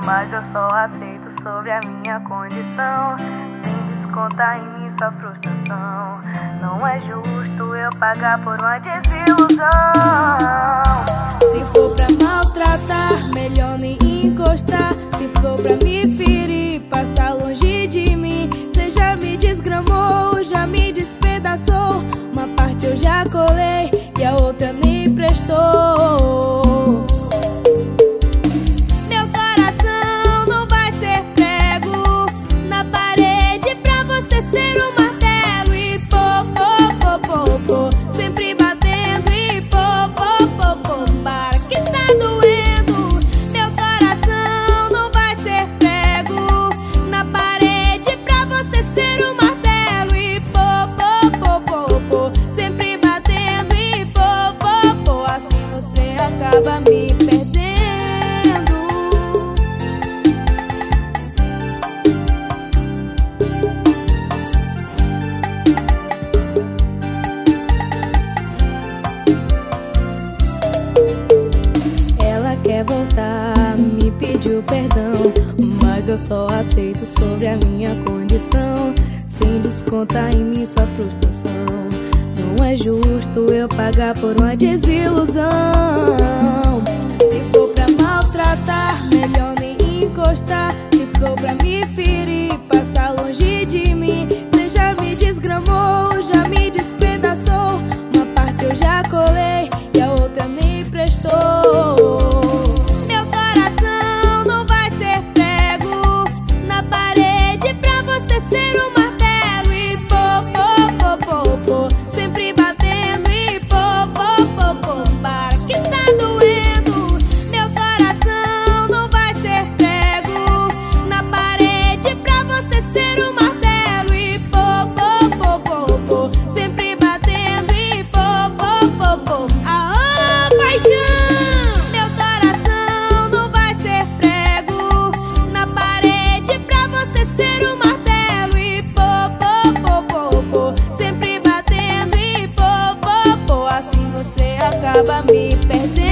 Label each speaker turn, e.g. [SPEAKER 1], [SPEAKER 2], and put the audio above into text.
[SPEAKER 1] mas eu só aceito sobre a minha condição, sem descontar em mim sua frustração. Não é justo eu pagar por uma desilusão.
[SPEAKER 2] Se for pra maltratar, melhor nem encostar. Se for pra me ferir, passar longe de mim. Cê já me desgramou, já me despedaçou. Uma parte eu já colei e a outra nem prestou. Meu coração não vai ser prego na parede pra você ser um martelo. E pô, pô, pô, pô, pô, sempre batendo. E pô, pô, pô, pô, para que tá doendo. Meu coração não vai ser prego na parede pra você ser um martelo. E pô, pô, pô, pô, pô, sempre batendo. E pô, pô, pô, assim você acaba me perdendo. Quer voltar, me pediu perdão, mas eu só aceito sobre a minha condição, sem descontar em mim sua frustração. Não é justo eu pagar por uma desilusão. Se for pra maltratar, melhor nem encostar. Se for pra me ferir, passar longe de mim. Cê já me desgramou, já me despedaçou. Uma parte eu já colei e a outra nem prestou. Ser um martelo e pô, pô, pô, pô, pô, sempre batendo. E pô, pô, pô, pô, para que tá doendo. Meu coração não vai ser prego na parede pra você ser um martelo. E pô, pô, pô, pô, pô, sempre batendo. E pô, pô, pô, pô, aô, paixão. Meu coração não vai ser prego na parede pra você ser um martelo. Sempre batendo. E pô, pô, pô, assim você acaba me perdendo.